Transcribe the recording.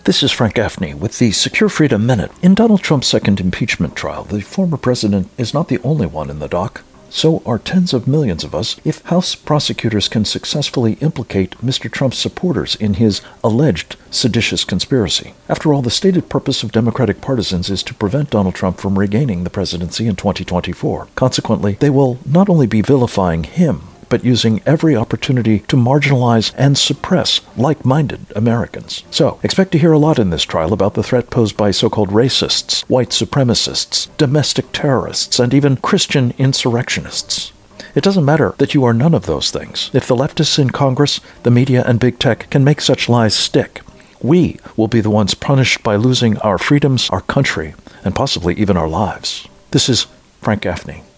This is Frank Gaffney with the Secure Freedom Minute. In Donald Trump's second impeachment trial, the former president is not the only one in the dock. So are tens of millions of us if House prosecutors can successfully implicate Mr. Trump's supporters in his alleged seditious conspiracy. After all, the stated purpose of Democratic partisans is to prevent Donald Trump from regaining the presidency in 2024. Consequently, they will not only be vilifying him, but using every opportunity to marginalize and suppress like-minded Americans. So, expect to hear a lot in this trial about the threat posed by so-called racists, white supremacists, domestic terrorists, and even Christian insurrectionists. It doesn't matter that you are none of those things. If the leftists in Congress, the media, and big tech can make such lies stick, we will be the ones punished by losing our freedoms, our country, and possibly even our lives. This is Frank Gaffney.